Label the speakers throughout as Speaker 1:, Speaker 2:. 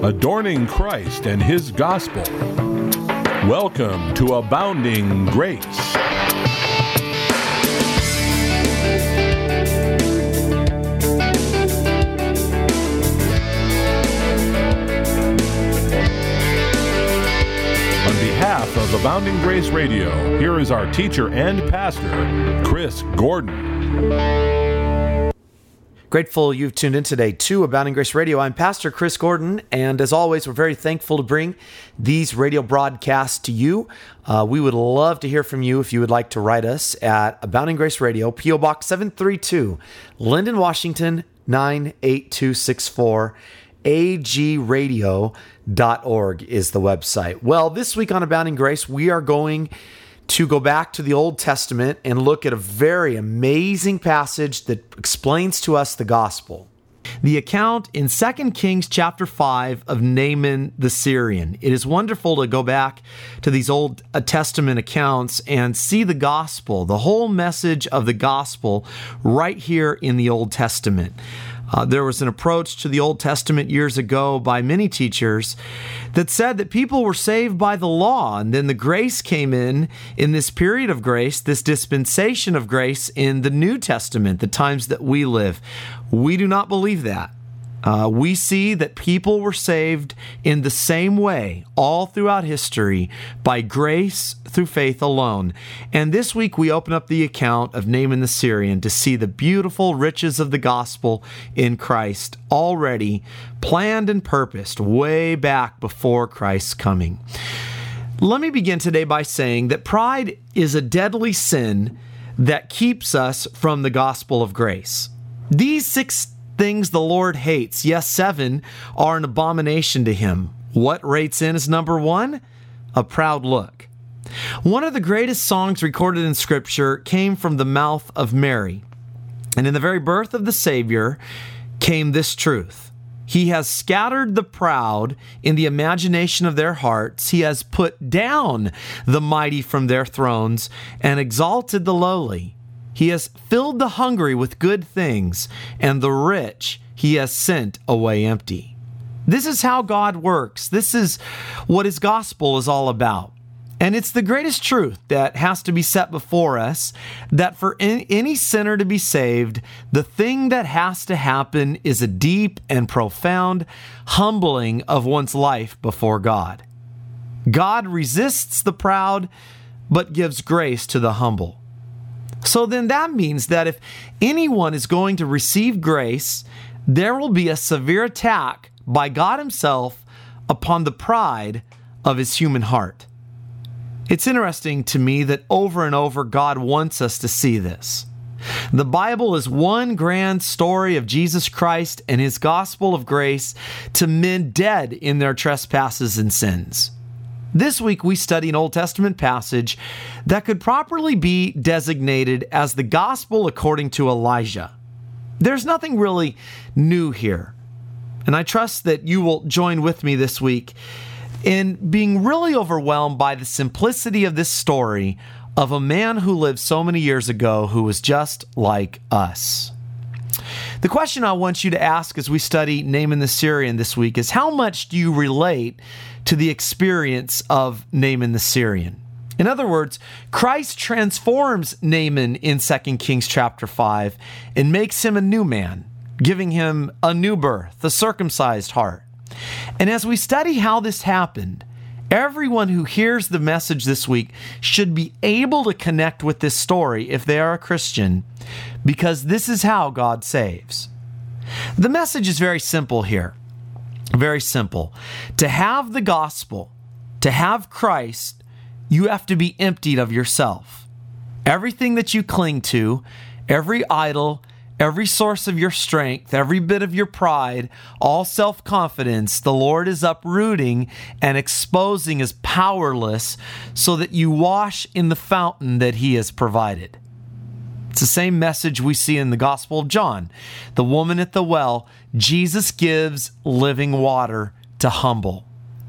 Speaker 1: adorning Christ and His gospel. Welcome to Abounding Grace. On behalf of Abounding Grace Radio, here is our teacher and pastor, Chris Gordon.
Speaker 2: Grateful you've tuned in today to Abounding Grace Radio. I'm Pastor Chris Gordon, and as always, we're very thankful to bring these radio broadcasts to you. We would love to hear from you if you would like to write us at Abounding Grace Radio, P.O. Box 732, Linden, Washington, 98264. agradio.org is the website. Well, this week on Abounding Grace, we are going to go back to the Old Testament and look at a very amazing passage that explains to us the gospel. The account in 2 Kings chapter 5 of Naaman the Syrian. It is wonderful to go back to these Old Testament accounts and see the gospel, the whole message of the gospel right here in the Old Testament. There was an approach to the Old Testament years ago by many teachers that said that people were saved by the law, and then the grace came in this period of grace, this dispensation of grace in the New Testament, the times that we live. We do not believe that. We see that people were saved in the same way all throughout history by grace through faith alone. And this week we open up the account of Naaman the Syrian to see the beautiful riches of the gospel in Christ already planned and purposed way back before Christ's coming. Let me begin today by saying that pride is a deadly sin that keeps us from the gospel of grace. These 6 things the Lord hates, yes, 7 are an abomination to Him. What rates in as number 1? A proud look. One of the greatest songs recorded in Scripture came from the mouth of Mary. And in the very birth of the Savior came this truth. He has scattered the proud in the imagination of their hearts. He has put down the mighty from their thrones and exalted the lowly. He has filled the hungry with good things, and the rich He has sent away empty. This is how God works. This is what His gospel is all about. And it's the greatest truth that has to be set before us, that for any sinner to be saved, the thing that has to happen is a deep and profound humbling of one's life before God. God resists the proud, but gives grace to the humble. So then that means that if anyone is going to receive grace, there will be a severe attack by God Himself upon the pride of His human heart. It's interesting to me that over and over God wants us to see this. The Bible is one grand story of Jesus Christ and His gospel of grace to men dead in their trespasses and sins. This week we study an Old Testament passage that could properly be designated as the gospel according to Elijah. There's nothing really new here, and I trust that you will join with me this week in being really overwhelmed by the simplicity of this story of a man who lived so many years ago who was just like us. The question I want you to ask as we study Naaman the Syrian this week is, how much do you relate to the experience of Naaman the Syrian? In other words, Christ transforms Naaman in 2 Kings chapter 5 and makes him a new man, giving him a new birth, a circumcised heart. And as we study how this happened, everyone who hears the message this week should be able to connect with this story if they are a Christian, because this is how God saves. The message is very simple here. Very simple. To have the gospel, to have Christ, you have to be emptied of yourself. Everything that you cling to, every idol, every source of your strength, every bit of your pride, all self-confidence, the Lord is uprooting and exposing as powerless so that you wash in the fountain that He has provided. It's the same message we see in the Gospel of John. The woman at the well, Jesus gives living water to humble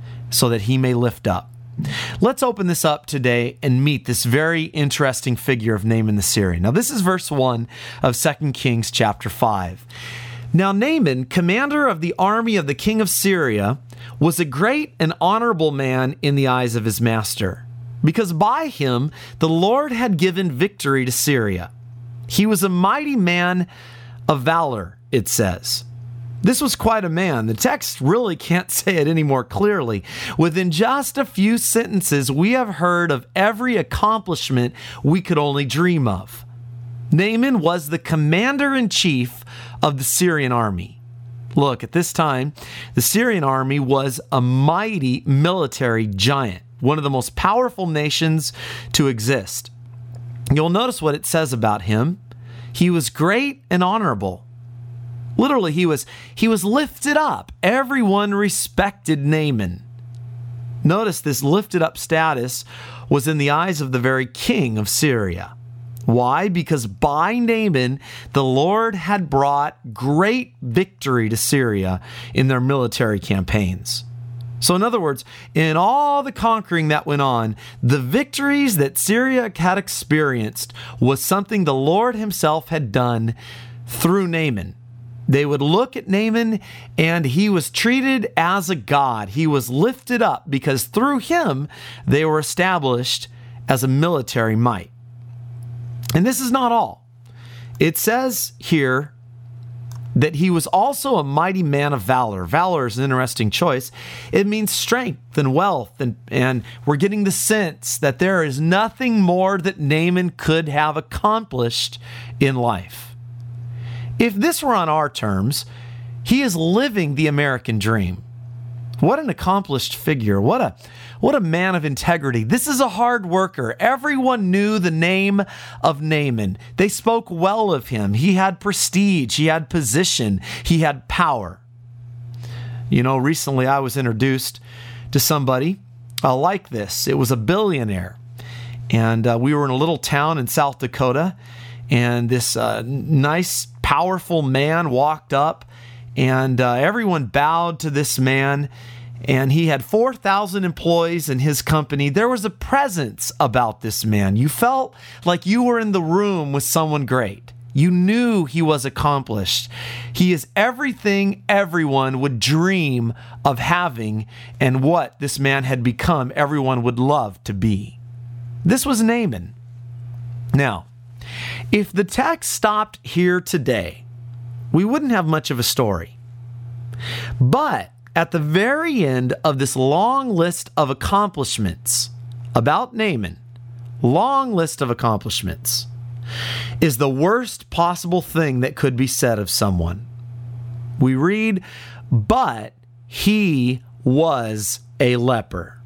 Speaker 2: so that He may lift up. Let's open this up today and meet this very interesting figure of Naaman the Syrian. Now, this is verse 1 of 2 Kings chapter 5. Now Naaman, commander of the army of the king of Syria, was a great and honorable man in the eyes of his master, because by him the Lord had given victory to Syria. He was a mighty man of valor, it says. This was quite a man. The text really can't say it any more clearly. Within just a few sentences, we have heard of every accomplishment we could only dream of. Naaman was the commander-in-chief of the Syrian army. Look, at this time, the Syrian army was a mighty military giant, one of the most powerful nations to exist. You'll notice what it says about him. He was great and honorable. Literally, he was lifted up. Everyone respected Naaman. Notice this lifted up status was in the eyes of the very king of Syria. Why? Because by Naaman, the Lord had brought great victory to Syria in their military campaigns. So in other words, in all the conquering that went on, the victories that Syria had experienced was something the Lord himself had done through Naaman. They would look at Naaman and he was treated as a god. He was lifted up because through him, they were established as a military might. And this is not all. It says here that he was also a mighty man of valor. Valor is an interesting choice. It means strength and wealth, and we're getting the sense that there is nothing more that Naaman could have accomplished in life. If this were on our terms, he is living the American dream. What an accomplished figure. What a man of integrity. This is a hard worker. Everyone knew the name of Naaman. They spoke well of him. He had prestige. He had position. He had power. You know, recently I was introduced to somebody like this. It was a billionaire. And we were in a little town in South Dakota. And this nice, powerful man walked up. And everyone bowed to this man, and he had 4,000 employees in his company. There was a presence about this man. You felt like you were in the room with someone great. You knew he was accomplished. He is everything everyone would dream of having, and what this man had become, everyone would love to be. This was Naaman. Now, if the text stopped here today, we wouldn't have much of a story. But at the very end of this long list of accomplishments about Naaman, long list of accomplishments, is the worst possible thing that could be said of someone. We read, but he was a leper.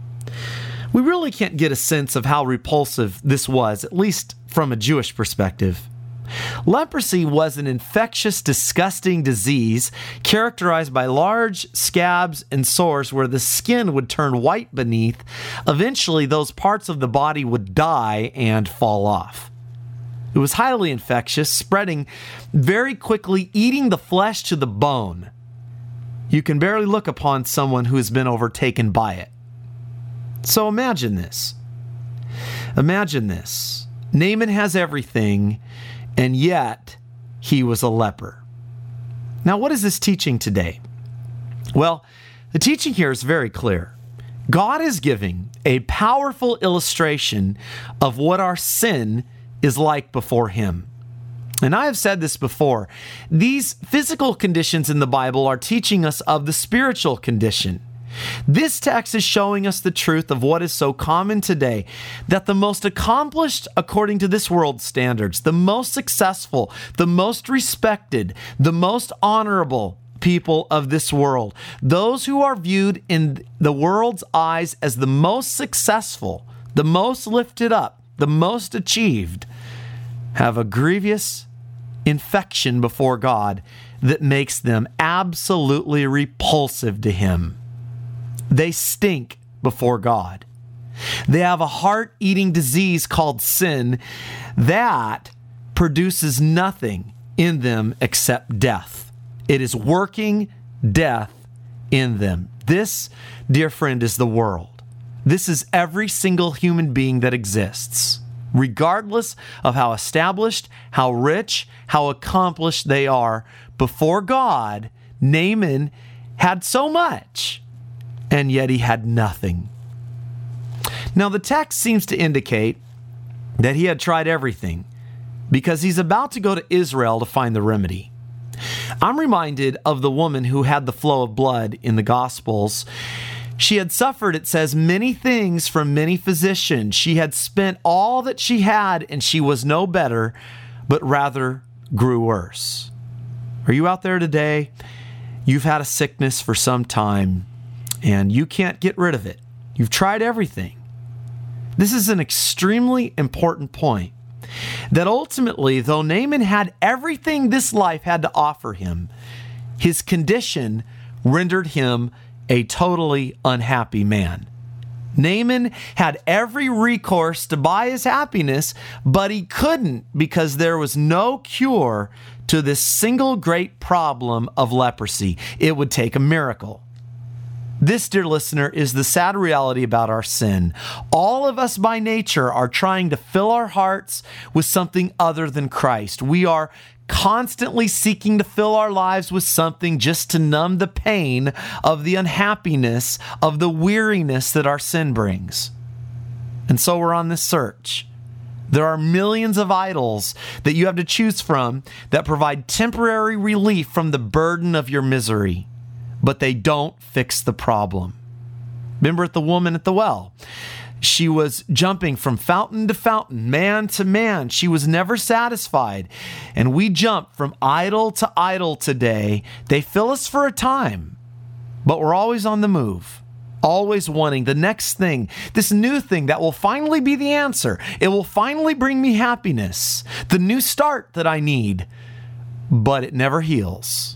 Speaker 2: We really can't get a sense of how repulsive this was, at least from a Jewish perspective. Leprosy was an infectious, disgusting disease characterized by large scabs and sores where the skin would turn white beneath. Eventually, those parts of the body would die and fall off. It was highly infectious, spreading very quickly, eating the flesh to the bone. You can barely look upon someone who has been overtaken by it. So imagine this. Imagine this. Naaman has everything, and yet he was a leper. Now, what is this teaching today? Well, the teaching here is very clear. God is giving a powerful illustration of what our sin is like before him. And I have said this before. These physical conditions in the Bible are teaching us of the spiritual condition. This text is showing us the truth of what is so common today, that the most accomplished according to this world's standards, the most successful, the most respected, the most honorable people of this world, those who are viewed in the world's eyes as the most successful, the most lifted up, the most achieved, have a grievous infection before God that makes them absolutely repulsive to him. They stink before God. They have a heart-eating disease called sin that produces nothing in them except death. It is working death in them. This, dear friend, is the world. This is every single human being that exists, regardless of how established, how rich, how accomplished they are. Before God, Naaman had so much, and yet he had nothing. Now, the text seems to indicate that he had tried everything because he's about to go to Israel to find the remedy. I'm reminded of the woman who had the flow of blood in the Gospels. She had suffered, it says, many things from many physicians. She had spent all that she had, and she was no better, but rather grew worse. Are you out there today? You've had a sickness for some time, and you can't get rid of it. You've tried everything. This is an extremely important point, that ultimately, though Naaman had everything this life had to offer him, his condition rendered him a totally unhappy man. Naaman had every recourse to buy his happiness, but he couldn't because there was no cure to this single great problem of leprosy. It would take a miracle. This, dear listener, is the sad reality about our sin. All of us by nature are trying to fill our hearts with something other than Christ. We are constantly seeking to fill our lives with something just to numb the pain of the unhappiness, of the weariness that our sin brings. And so we're on this search. There are millions of idols that you have to choose from that provide temporary relief from the burden of your misery, but they don't fix the problem. Remember the woman at the well. She was jumping from fountain to fountain, man to man. She was never satisfied. And we jump from idol to idol today. They fill us for a time, but we're always on the move, always wanting the next thing, this new thing that will finally be the answer. It will finally bring me happiness, the new start that I need, but it never heals.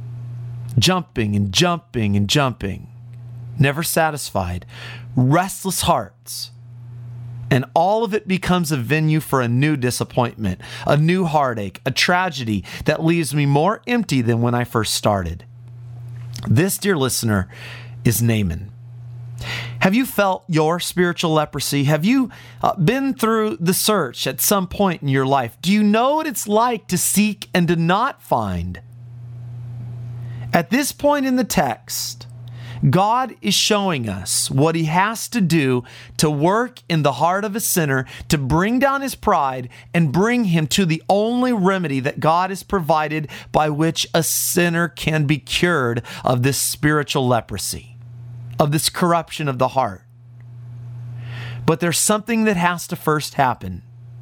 Speaker 2: Jumping and jumping and jumping, never satisfied, restless hearts. And all of it becomes a venue for a new disappointment, a new heartache, a tragedy that leaves me more empty than when I first started. This, dear listener, is Naaman. Have you felt your spiritual leprosy? Have you been through the search at some point in your life? Do you know what it's like to seek and to not find? At this point in the text, God is showing us what he has to do to work in the heart of a sinner, to bring down his pride and bring him to the only remedy that God has provided by which a sinner can be cured of this spiritual leprosy, of this corruption of the heart. But there's something that has to first happen.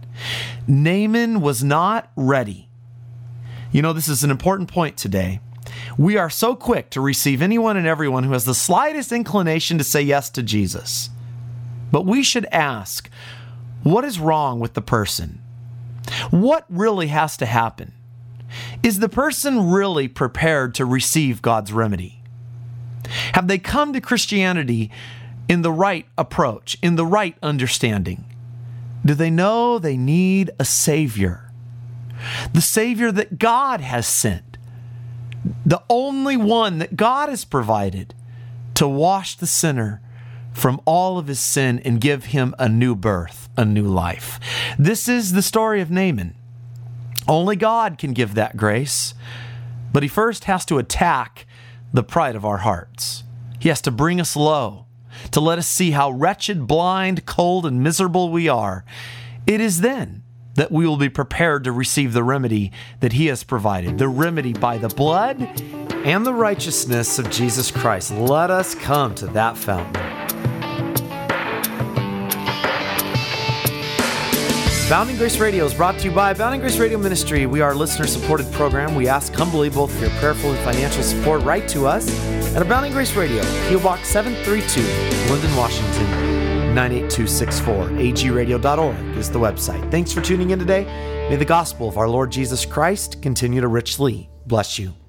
Speaker 2: Naaman was not ready. You know, this is an important point today. We are so quick to receive anyone and everyone who has the slightest inclination to say yes to Jesus. But we should ask, what is wrong with the person? What really has to happen? Is the person really prepared to receive God's remedy? Have they come to Christianity in the right approach, in the right understanding? Do they know they need a Savior? The Savior that God has sent. The only one that God has provided to wash the sinner from all of his sin and give him a new birth, a new life. This is the story of Naaman. Only God can give that grace, but he first has to attack the pride of our hearts. He has to bring us low, to let us see how wretched, blind, cold, and miserable we are. It is then that we will be prepared to receive the remedy that he has provided, the remedy by the blood and the righteousness of Jesus Christ. Let us come to that fountain. Abounding Grace Radio is brought to you by Abounding Grace Radio Ministry. We are a listener-supported program. We ask humbly both for your prayerful and financial support. Write to us at Abounding Grace Radio, P.O. Box 732, Linden, Washington, 98264. agradio.org is the website. Thanks for tuning in today. May the gospel of our Lord Jesus Christ continue to richly bless you.